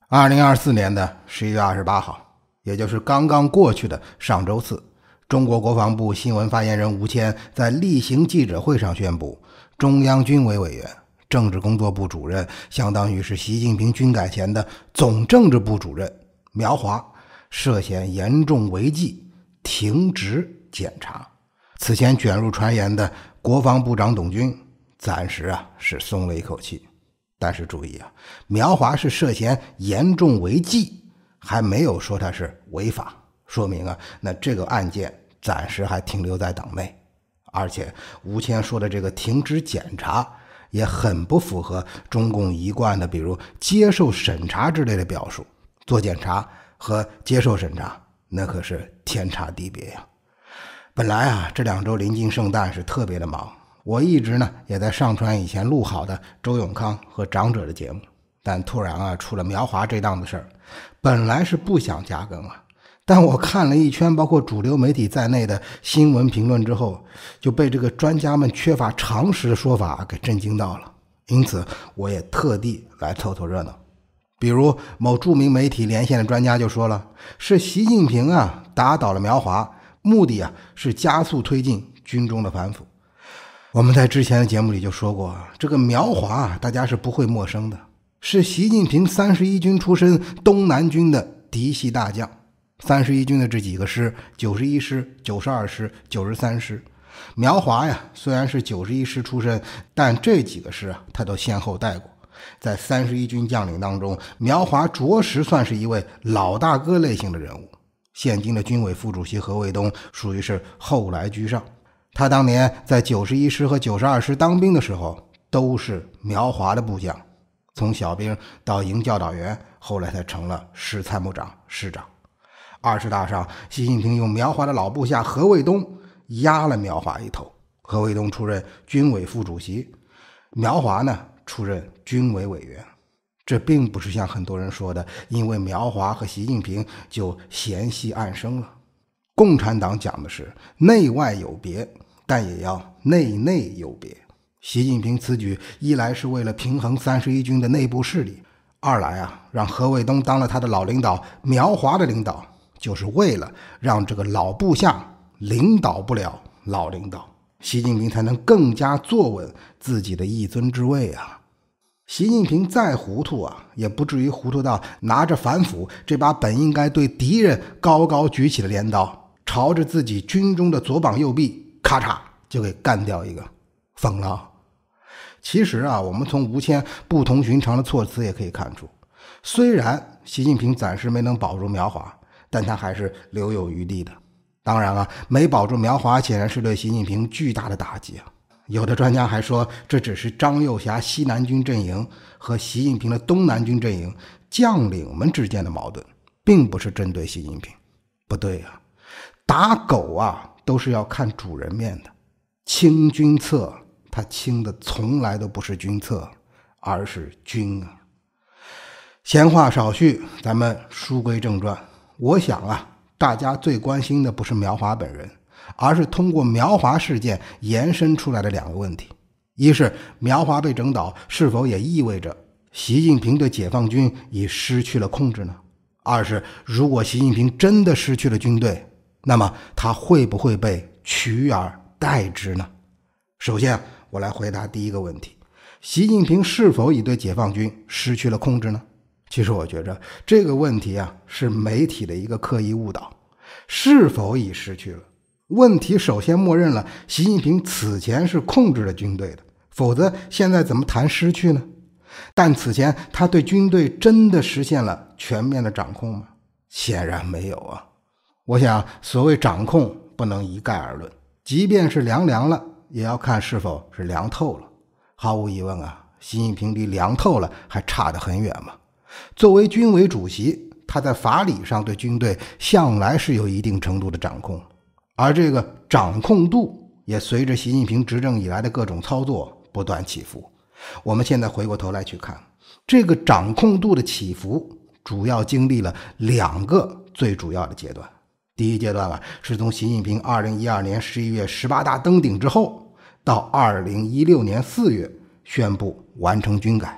2024年的11月28号，也就是刚刚过去的上周四，中国国防部新闻发言人吴谦在例行记者会上宣布，中央军委委员、政治工作部主任，相当于是习近平军改前的总政治部主任苗华涉嫌严重违纪，停职检查。此前卷入传言的国防部长董军暂时是松了一口气。但是注意苗华是涉嫌严重违纪，还没有说他是违法，说明那这个案件暂时还停留在党内。而且吴谦说的这个停职检查也很不符合中共一贯的比如接受审查之类的表述，做检查和接受审查那可是天差地别呀。本来这2周临近圣诞是特别的忙，我一直也在上传以前录好的周永康和长者的节目，但突然出了苗华这档子事儿，本来是不想加更但我看了一圈包括主流媒体在内的新闻评论之后，就被这个专家们缺乏常识的说法给震惊到了，因此我也特地来凑凑热闹。比如某著名媒体连线的专家就说了，是习近平打倒了苗华，目的是加速推进军中的反腐。我们在之前的节目里就说过，这个苗华大家是不会陌生的，是习近平31军出身东南军的嫡系大将。31军的这几个师，91师、92师、93师，苗华虽然是91师出身，但这几个师他都先后带过。在31军将领当中，苗华着实算是一位老大哥类型的人物。现今的军委副主席何卫东属于是后来居上，他当年在91师和92师当兵的时候都是苗华的部将，从小兵到营教导员，后来才成了师参谋长、师长。20大上，习近平用苗华的老部下何卫东压了苗华一头，何卫东出任军委副主席，苗华出任军委委员。这并不是像很多人说的因为苗华和习近平就嫌隙暗生了。共产党讲的是内外有别，但也要内内有别。习近平此举一来是为了平衡31军的内部势力，二来让何卫东当了他的老领导苗华的领导，就是为了让这个老部下领导不了老领导，习近平才能更加坐稳自己的一尊之位习近平再糊涂也不至于糊涂到拿着反腐这把本应该对敌人高高举起的镰刀，朝着自己军中的左膀右臂咔嚓就给干掉一个，疯了。其实我们从吴谦不同寻常的措辞也可以看出，虽然习近平暂时没能保住苗华，但他还是留有余地的。当然没保住苗华显然是对习近平巨大的打击有的专家还说，这只是张幼霞西南军阵营和习近平的东南军阵营将领们之间的矛盾，并不是针对习近平。不对打狗都是要看主人面的。清君侧，他清的从来都不是君侧，而是君闲话少叙，咱们书归正传。我想大家最关心的不是苗华本人，而是通过苗华事件延伸出来的2个问题。一是苗华被整倒是否也意味着习近平对解放军已失去了控制呢？二是如果习近平真的失去了军队，那么他会不会被取而代之呢？首先我来回答第一个问题，习近平是否已对解放军失去了控制呢？其实我觉着这个问题是媒体的一个刻意误导。是否已失去了？问题首先默认了习近平此前是控制了军队的，否则现在怎么谈失去呢？但此前他对军队真的实现了全面的掌控吗？显然没有我想所谓掌控不能一概而论，即便是凉了，也要看是否是凉透了。毫无疑问习近平离凉透了还差得很远嘛。作为军委主席，他在法理上对军队向来是有一定程度的掌控，而这个掌控度也随着习近平执政以来的各种操作不断起伏。我们现在回过头来去看，这个掌控度的起伏主要经历了2个最主要的阶段。第一阶段是从习近平2012年11月18大登顶之后，到2016年4月宣布完成军改。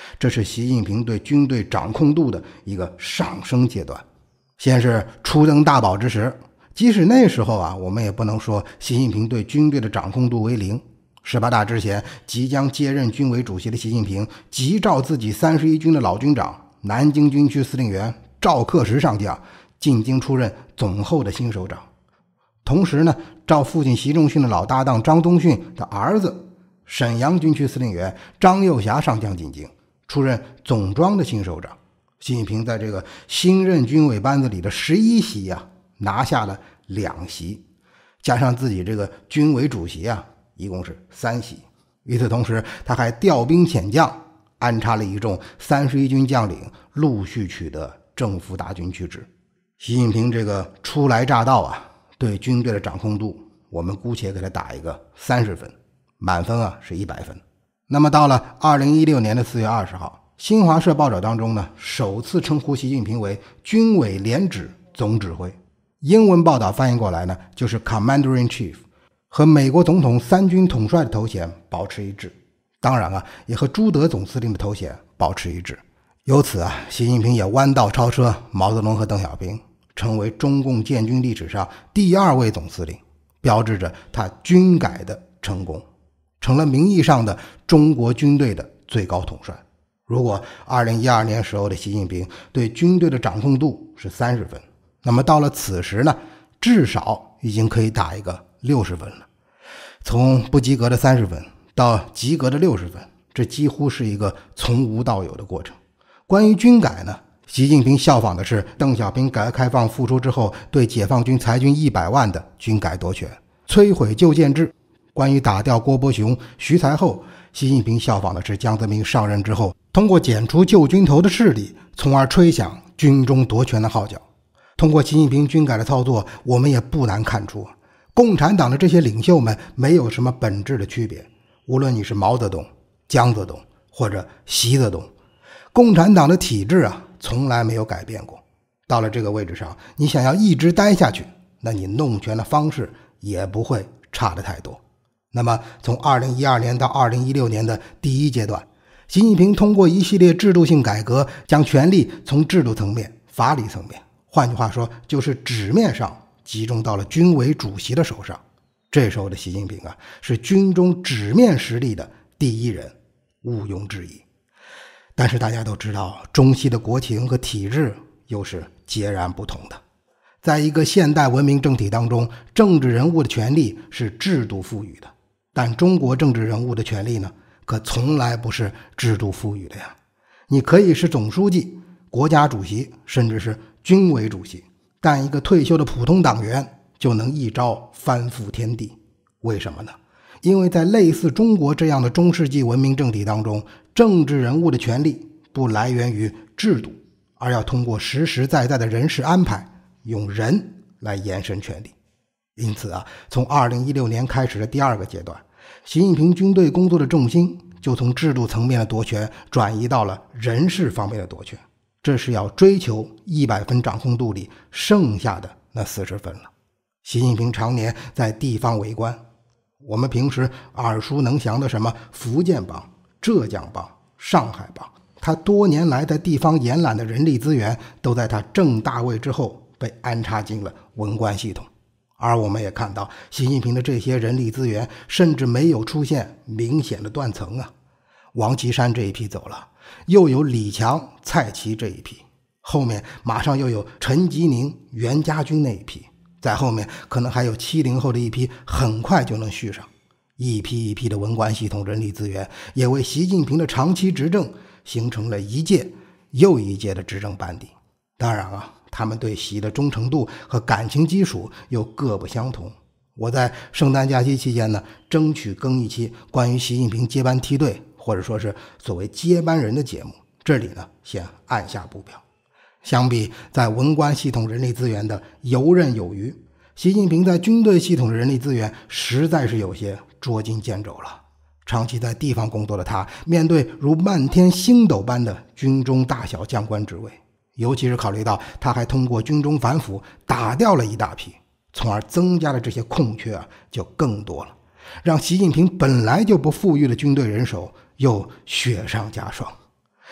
这是习近平对军队掌控度的一个上升阶段。先是初登大宝之时，即使那时候我们也不能说习近平对军队的掌控度为零。18大之前，即将接任军委主席的习近平急召自己31军的老军长、南京军区司令员赵克时上将进京出任总后的新首长，同时呢，召父亲习仲勋的老搭档张宗逊的儿子沈阳军区司令员张又侠上将进京出任总装的新首长。习近平在这个新任军委班子里的11席拿下了2席，加上自己这个军委主席一共是3席。与此同时，他还调兵遣将，安插了一众31军将领，陆续取得正副大军区职。习近平这个初来乍到对军队的掌控度，我们姑且给他打一个30分，满分是100分。那么到了2016年的4月20号，新华社报道当中呢，首次称呼习近平为军委联指总指挥，英文报道翻译过来呢，就是 Commander-in-Chief， 和美国总统3军统帅的头衔保持一致，当然也和朱德总司令的头衔保持一致。由此习近平也弯道超车毛泽东和邓小平，成为中共建军历史上第2位总司令，标志着他军改的成功，成了名义上的中国军队的最高统帅。如果2012年时候的习近平对军队的掌控度是30分，那么到了此时呢，至少已经可以打一个60分了。从不及格的30分到及格的60分，这几乎是一个从无到有的过程。关于军改呢，习近平效仿的是邓小平改革开放复出之后对解放军裁军100万的军改夺权，摧毁旧建制。关于打掉郭伯雄、徐才厚，习近平效仿的是江泽民上任之后通过剪除旧军头的势力，从而吹响军中夺权的号角。通过习近平军改的操作，我们也不难看出，共产党的这些领袖们没有什么本质的区别。无论你是毛泽东、江泽东或者习泽东，共产党的体制从来没有改变过。到了这个位置上，你想要一直待下去，那你弄权的方式也不会差得太多。那么从2012年到2016年的第一阶段，习近平通过一系列制度性改革，将权力从制度层面、法理层面，换句话说就是纸面上集中到了军委主席的手上。这时候的习近平是军中纸面实力的第一人，毋庸置疑。但是大家都知道，中西的国情和体制又是截然不同的。在一个现代文明政体当中，政治人物的权力是制度赋予的，但中国政治人物的权力呢，可从来不是制度赋予的呀。你可以是总书记、国家主席，甚至是军委主席，但一个退休的普通党员就能一朝翻覆天地。为什么呢？因为在类似中国这样的中世纪文明政体当中，政治人物的权力不来源于制度，而要通过实实在在的人事安排，用人来延伸权力。因此从2016年开始的第2个阶段，习近平军队工作的重心就从制度层面的夺权转移到了人事方面的夺权，这是要追求100分掌控度里剩下的那40分了。习近平常年在地方为官，我们平时耳熟能详的什么福建帮、浙江帮、上海帮，他多年来在地方延揽的人力资源都在他正大位之后被安插进了文官系统。而我们也看到，习近平的这些人力资源甚至没有出现明显的断层王岐山这一批走了，又有李强、蔡奇这一批，后面马上又有陈吉宁、袁家军那一批，在后面可能还有70后的一批，很快就能续上。一批一批的文官系统人力资源也为习近平的长期执政形成了一届又一届的执政班底。当然他们对习的忠诚度和感情基础又各不相同。我在圣诞假期期间呢，争取更一期关于习近平接班梯队，或者说是所谓接班人的节目，这里呢先按下不表。相比在文官系统人力资源的游刃有余，习近平在军队系统的人力资源实在是有些捉襟见肘了。长期在地方工作的他，面对如漫天星斗般的军中大小将官职位，尤其是考虑到他还通过军中反腐打掉了一大批，从而增加了这些空缺就更多了，让习近平本来就不富裕的军队人手又雪上加霜。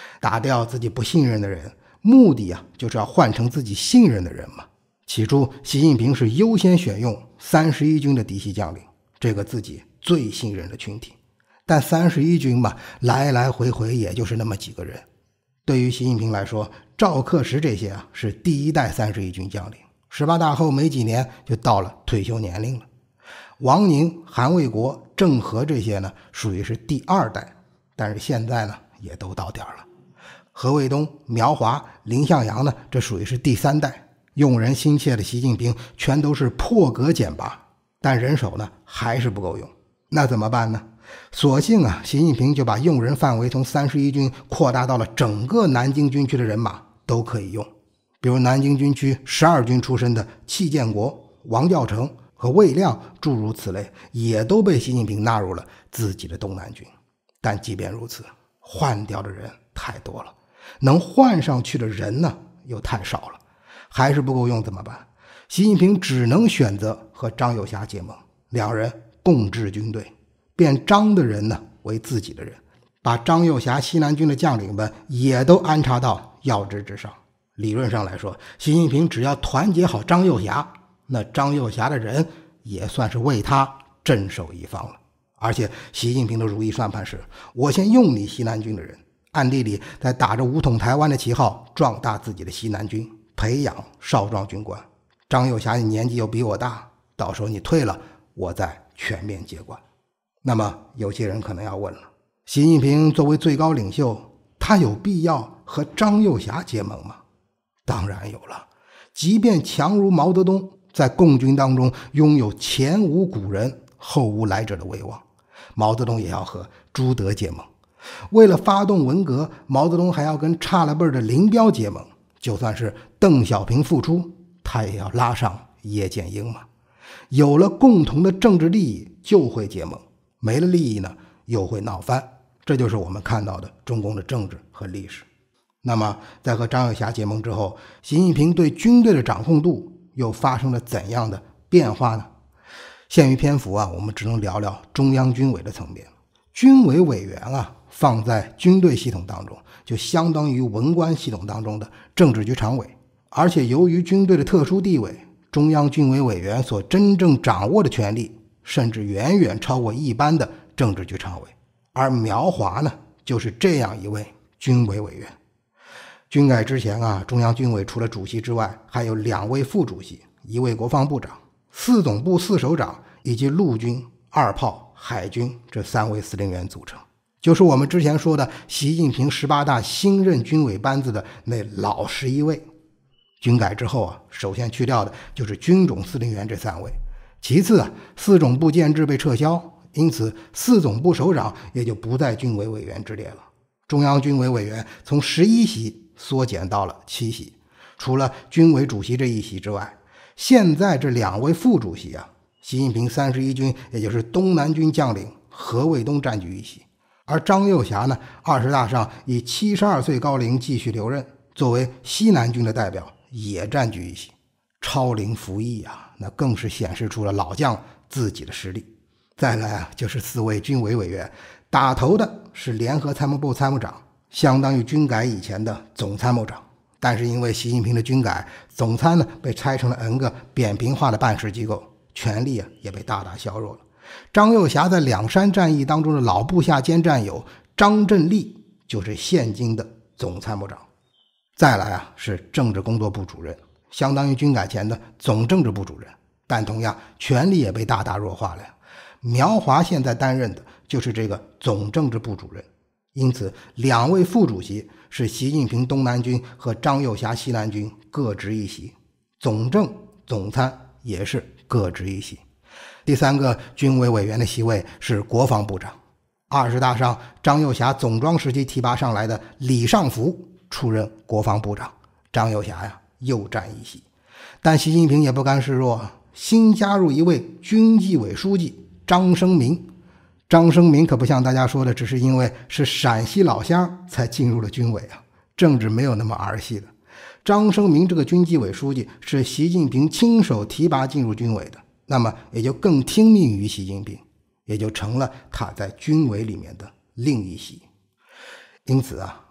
打掉自己不信任的人，目的就是要换成自己信任的人嘛。起初习近平是优先选用31军的嫡系将领，这个自己最信任的群体。但31军嘛，来来回回也就是那么几个人。对于习近平来说，赵克时这些是第一代31军将领，18大后没几年就到了退休年龄了。王宁、韩卫国、郑和这些呢，属于是第2代，但是现在呢也都到点了。何卫东、苗华、林向阳呢，这属于是第3代。用人心切的习近平全都是破格减拔，但人手呢还是不够用。那怎么办呢？索性习近平就把用人范围从31军扩大到了整个南京军区的人马都可以用。比如南京军区12军出身的戚建国、王教成和魏亮诸如此类，也都被习近平纳入了自己的东南军。但即便如此，换掉的人太多了，能换上去的人呢又太少了，还是不够用怎么办？习近平只能选择和张又侠结盟，两人共治军队，变张的人呢为自己的人，把张又侠西南军的将领们也都安插到要职之上。理论上来说，习近平只要团结好张又侠，那张又侠的人也算是为他镇守一方了。而且习近平的如意算盘是，我先用你西南军的人，暗地里在打着武统台湾的旗号壮大自己的西南军，培养少壮军官。张又侠你年纪又比我大，到时候你退了，我再全面接管。那么有些人可能要问了，习近平作为最高领袖，他有必要和张又侠结盟吗？当然有了。即便强如毛泽东，在共军当中拥有前无古人后无来者的威望，毛泽东也要和朱德结盟。为了发动文革，毛泽东还要跟差了辈的林彪结盟。就算是邓小平复出，他也要拉上叶剑英嘛。有了共同的政治利益就会结盟，没了利益呢又会闹翻。这就是我们看到的中共的政治和历史。那么在和张又侠结盟之后，习近平对军队的掌控度又发生了怎样的变化呢？限于篇幅我们只能聊聊中央军委的层面。军委委员放在军队系统当中，就相当于文官系统当中的政治局常委。而且由于军队的特殊地位，中央军委委员所真正掌握的权力甚至远远超过一般的政治局常委。而苗华呢，就是这样一位军委委员。军改之前中央军委除了主席之外，还有2位副主席，1位国防部长，4总部4首长，以及陆军、2炮、海军这3位司令员组成。就是我们之前说的习近平18大新任军委班子的那老11位。军改之后首先去掉的就是军种司令员这3位，其次4总部建制被撤销，因此4总部首长也就不在军委委员之列了。中央军委委员从11席缩减到了7席，除了军委主席这一席之外，现在这2位副主席习近平31军也就是东南军将领何卫东占据一席，而张又侠呢，20大上以72岁高龄继续留任，作为西南军的代表也占据一席。超龄服役那更是显示出了老将自己的实力。再来就是4位军委委员，打头的是联合参谋部参谋长，相当于军改以前的总参谋长。但是因为习近平的军改，总参呢被拆成了 N 个扁平化的办事机构，权力也被大大削弱了。张又侠在两山战役当中的老部下兼战友张振利就是现今的总参谋长。再来是政治工作部主任，相当于军改前的总政治部主任，但同样权力也被大大弱化了。苗华现在担任的就是这个总政治部主任，因此2位副主席是习近平东南军和张又侠西南军各执一席，总政、总参也是各执一席。第3个军委委员的席位是国防部长，20大上张又侠总装时期提拔上来的李尚福出任国防部长，张又侠又占一席。但习近平也不甘示弱，新加入一位军纪委书记张生民。张生民可不像大家说的只是因为是陕西老乡才进入了军委政治没有那么儿戏的。张生民这个军纪委书记是习近平亲手提拔进入军委的，那么也就更听命于习近平，也就成了他在军委里面的另一席。因此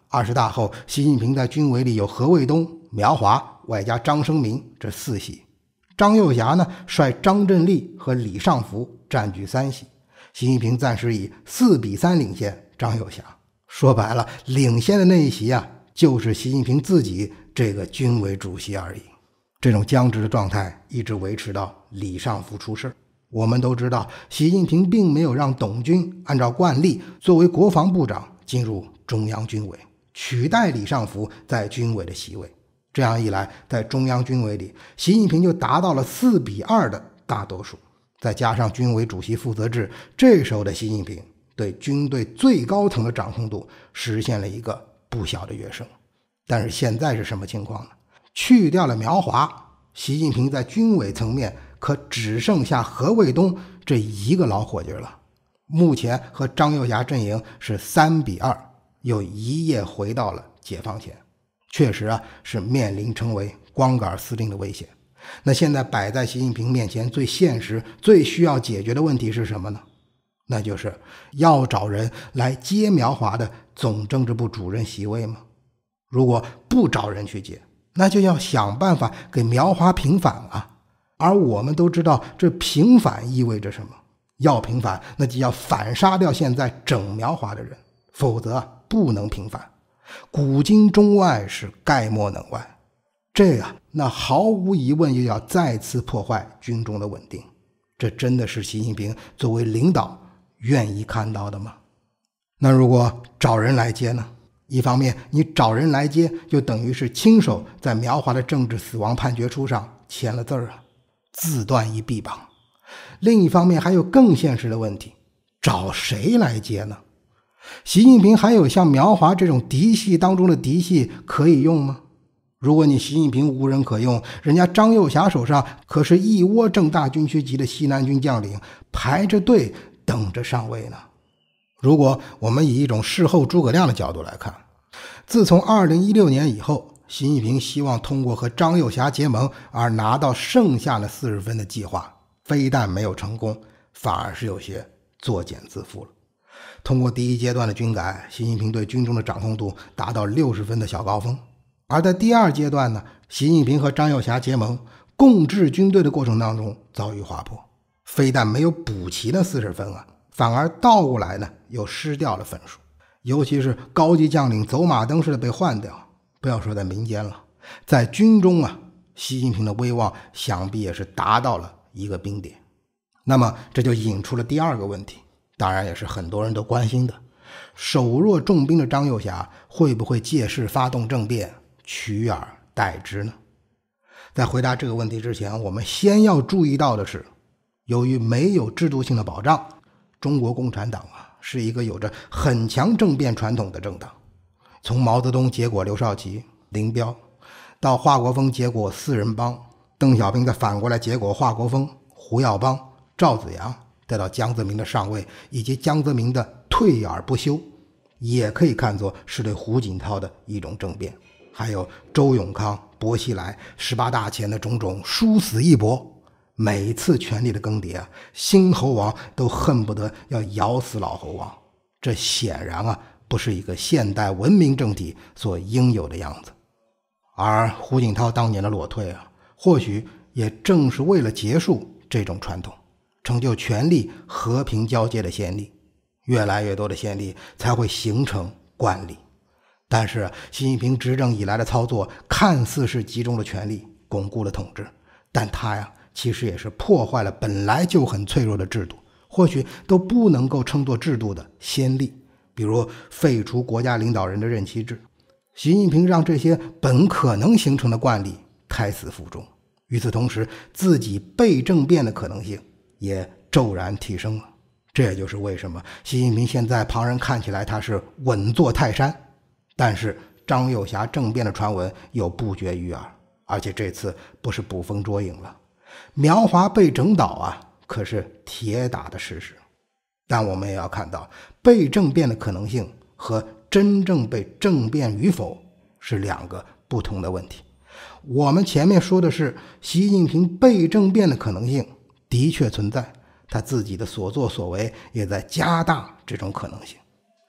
20大后，习近平在军委里有何卫东、苗华外加张生明这4席，张又侠呢率张振利和李尚福占据3席，习近平暂时以4-3领先张又侠。说白了，领先的那一席啊，就是习近平自己这个军委主席而已。这种僵直的状态一直维持到李尚福出事。我们都知道，习近平并没有让董军按照惯例作为国防部长进入中央军委，取代李尚福在军委的席位。这样一来，在中央军委里，习近平就达到了4-2的大多数。再加上军委主席负责制，这时候的习近平对军队最高层的掌控度实现了一个不小的跃升。但是现在是什么情况呢？去掉了苗华，习近平在军委层面可只剩下何卫东这一个老伙计了。目前和张又侠阵营是3-2，又一夜回到了解放前。确实啊，是面临成为光杆司令的危险。那现在摆在习近平面前最现实、最需要解决的问题是什么呢？那就是要找人来接苗华的总政治部主任席位吗？如果不找人去接，那就要想办法给苗华平反啊。而我们都知道这平反意味着什么，要平反那就要反杀掉现在整苗华的人，否则不能平反。古今中外是概莫能外，那毫无疑问又要再次破坏军中的稳定。这真的是习近平作为领导愿意看到的吗？那如果找人来接呢？一方面你找人来接，就等于是亲手在苗华的政治死亡判决书上签了字啊，自断一臂膀。另一方面还有更现实的问题，找谁来接呢？习近平还有像苗华这种嫡系当中的嫡系可以用吗？如果你习近平无人可用，人家张又侠手上可是一窝正大军区级的西南军将领排着队等着上位呢。如果我们以一种事后诸葛亮的角度来看，自从2016年以后，习近平希望通过和张又侠结盟而拿到剩下的40分的计划，非但没有成功，反而是有些作茧自缚了。通过第一阶段的军改，习近平对军中的掌控度达到60分的小高峰。而在第二阶段呢，习近平和张又侠结盟共治军队的过程当中遭遇滑坡，非但没有补齐那40分啊，反而倒过来呢又失掉了分数。尤其是高级将领走马灯似的被换掉，不要说在民间了，在军中啊，习近平的威望想必也是达到了一个冰点。那么这就引出了第二个问题，当然也是很多人都关心的，手握重兵的张又侠会不会借势发动政变，取而代之呢？在回答这个问题之前，我们先要注意到的是，由于没有制度性的保障，中国共产党是一个有着很强政变传统的政党。从毛泽东结果刘少奇、林彪，到华国锋结果四人帮，邓小平再反过来结果华国锋、胡耀邦、赵紫阳，再到江泽民的上位，以及江泽民的退而不休，也可以看作是对胡锦涛的一种政变。还有周永康、薄熙来18大前的种种殊死一搏，每次权力的更迭新猴王都恨不得要咬死老猴王。这显然不是一个现代文明政体所应有的样子。而胡锦涛当年的裸退或许也正是为了结束这种传统，成就权力和平交接的先例，越来越多的先例才会形成惯例。但是习近平执政以来的操作看似是集中了权力，巩固了统治，但他其实也是破坏了本来就很脆弱的制度，或许都不能够称作制度的先例。比如废除国家领导人的任期制，习近平让这些本可能形成的惯例胎死腹中，与此同时自己被政变的可能性也骤然提升了。这也就是为什么习近平现在旁人看起来他是稳坐泰山，但是张又侠政变的传闻又不绝于耳，而且这次不是捕风捉影了，苗华被整倒可是铁打的事实。但我们也要看到，被政变的可能性和真正被政变与否是两个不同的问题。我们前面说的是习近平被政变的可能性的确存在，他自己的所作所为也在加大这种可能性。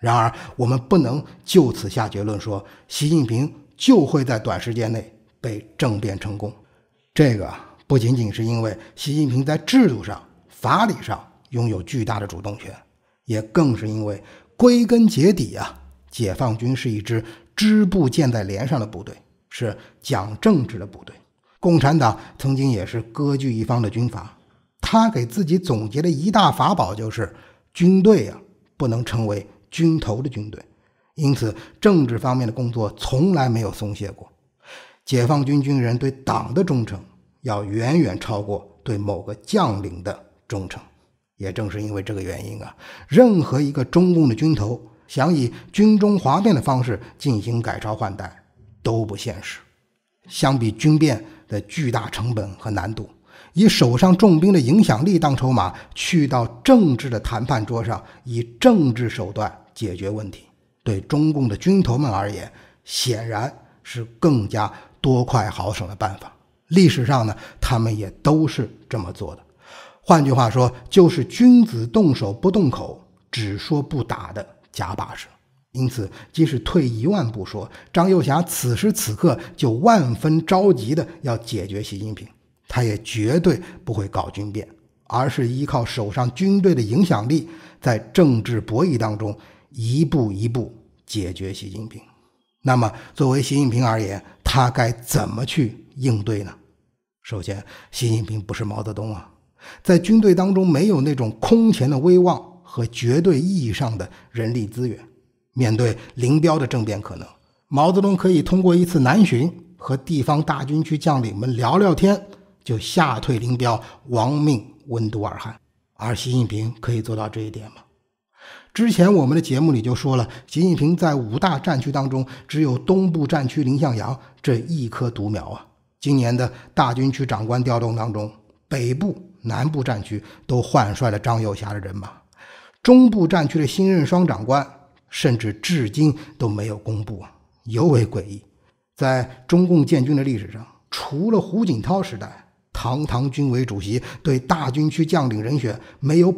然而我们不能就此下结论说习近平就会在短时间内被政变成功。这个不仅仅是因为习近平在制度上、法理上拥有巨大的主动权，也更是因为归根结底解放军是一支支部建在连上的部队，是讲政治的部队。共产党曾经也是割据一方的军阀，他给自己总结的一大法宝就是军队不能成为军头的军队，因此政治方面的工作从来没有松懈过。解放军军人对党的忠诚要远远超过对某个将领的忠诚。也正是因为这个原因任何一个中共的军头想以军中哗变的方式进行改朝换代都不现实。相比军变的巨大成本和难度，以手上重兵的影响力当筹码，去到政治的谈判桌上，以政治手段解决问题，对中共的军头们而言，显然是更加多快好省的办法。历史上呢，他们也都是这么做的。换句话说，就是君子动手不动口，只说不打的假把式。因此，即使退一万步说，张又侠此时此刻就万分着急的要解决习近平，他也绝对不会搞军变，而是依靠手上军队的影响力，在政治博弈当中一步一步解决习近平。那么作为习近平而言，他该怎么去应对呢？首先，习近平不是毛泽东在军队当中没有那种空前的威望和绝对意义上的人力资源。面对林彪的政变可能，毛泽东可以通过一次南巡和地方大军区将领们聊聊天，就吓退林彪，亡命温都尔汗。而习近平可以做到这一点吗？之前我们的节目里就说了，习近平在5大战区当中，只有东部战区临向阳这一棵独苗今年的大军区长官调动当中，北部、南部战区都换帅了张又侠的人马，中部战区的新任双长官甚至至今都没有公布尤为诡异。在中共建军的历史上，除了胡锦涛时代，堂堂军委主席对大军区将领人选没有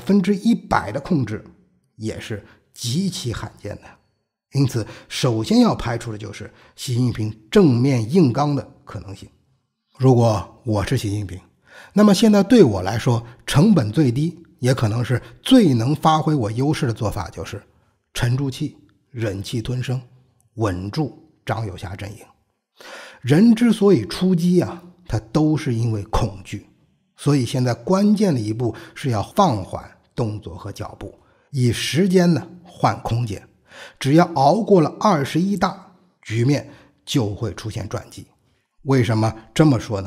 100%的控制，也是极其罕见的。因此，首先要排除的就是习近平正面硬刚的可能性。如果我是习近平，那么现在对我来说，成本最低，也可能是最能发挥我优势的做法，就是沉住气，忍气吞声，稳住张又侠阵营。人之所以出击他都是因为恐惧，所以现在关键的一步是要放缓动作和脚步，以时间换空间。只要熬过了21大，局面就会出现转机。为什么这么说呢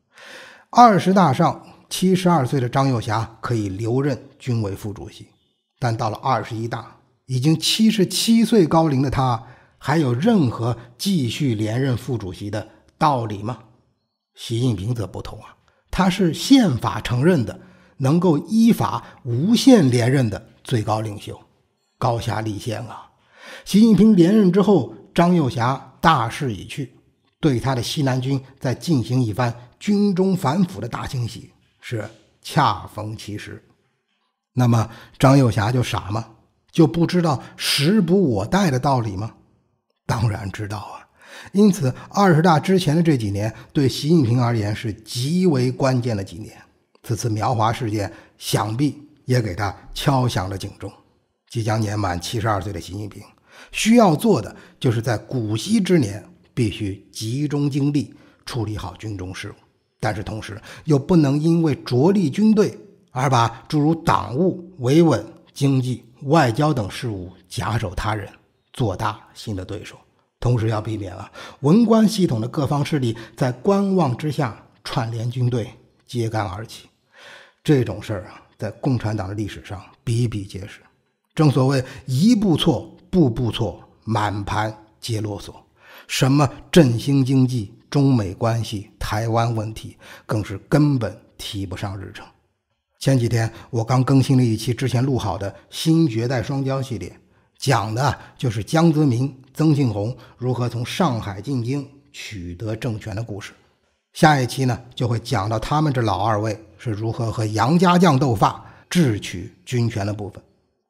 ？20大上72岁的张又侠可以留任军委副主席，但到了21大，已经77岁高龄的他，还有任何继续连任副主席的道理吗？习近平则不同他是宪法承认的，能够依法无限连任的最高领袖，高下立现习近平连任之后，张又侠大势已去，对他的西南军再进行一番军中反腐的大清洗，是恰逢其时。那么张又侠就傻吗？就不知道时不我待的道理吗？当然知道因此20大之前的这几年对习近平而言是极为关键的几年。此次苗华事件想必也给他敲响了警钟。即将年满72岁的习近平，需要做的就是在古稀之年必须集中精力处理好军中事务，但是同时又不能因为着力军队而把诸如党务、维稳、经济、外交等事务假手他人，做大新的对手。同时要避免文官系统的各方势力在观望之下串联军队，揭竿而起。这种事儿在共产党的历史上比比皆是。正所谓一步错，步步错，满盘皆落索。什么振兴经济、中美关系、台湾问题，更是根本提不上日程。前几天我刚更新了一期之前录好的新绝代双骄系列，讲的就是江泽民、曾庆红如何从上海进京取得政权的故事。下一期呢，就会讲到他们这老二位是如何和杨家将斗法智取军权的部分。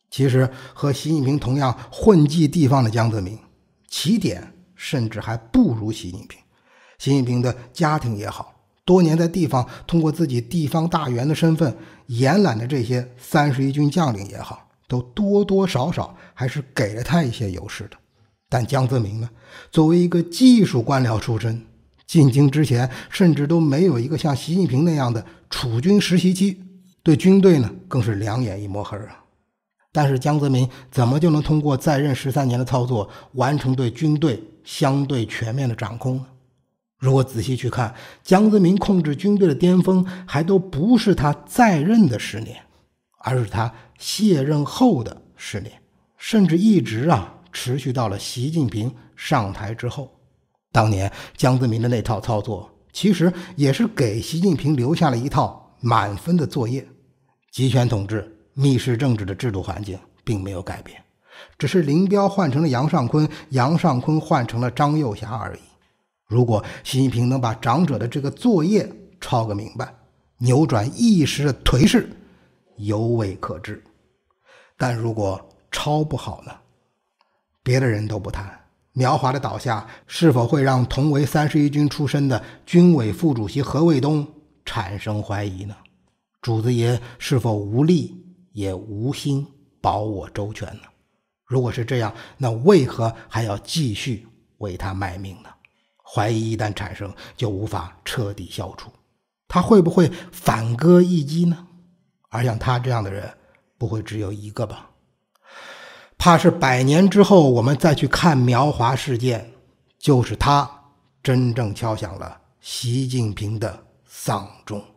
其实和习近平同样混迹地方的江泽民，起点甚至还不如习近平。习近平的家庭也好，多年在地方通过自己地方大员的身份延揽的这些31军将领也好，都多多少少还是给了他一些优势的。但江泽民呢，作为一个技术官僚出身，进京之前甚至都没有一个像习近平那样的储军实习期，对军队呢更是两眼一抹黑啊。但是江泽民怎么就能通过在任13年的操作，完成对军队相对全面的掌控呢？如果仔细去看，江泽民控制军队的巅峰还都不是他在任的10年，而是他卸任后的10年，甚至一直持续到了习近平上台之后。当年江泽民的那套操作，其实也是给习近平留下了一套满分的作业。集权统治、密室政治的制度环境并没有改变，只是林彪换成了杨尚昆，杨尚昆换成了张又侠而已。如果习近平能把长者的这个作业抄个明白，扭转一时的颓势，犹未可知。但如果抄不好呢？别的人都不谈，苗华的倒下是否会让同为31军出身的军委副主席何卫东产生怀疑呢？主子爷是否无力也无心保我周全呢？如果是这样，那为何还要继续为他卖命呢？怀疑一旦产生，就无法彻底消除。他会不会反戈一击呢？而像他这样的人，不会只有一个吧？怕是100年之后，我们再去看苗华事件，就是他真正敲响了习近平的丧钟。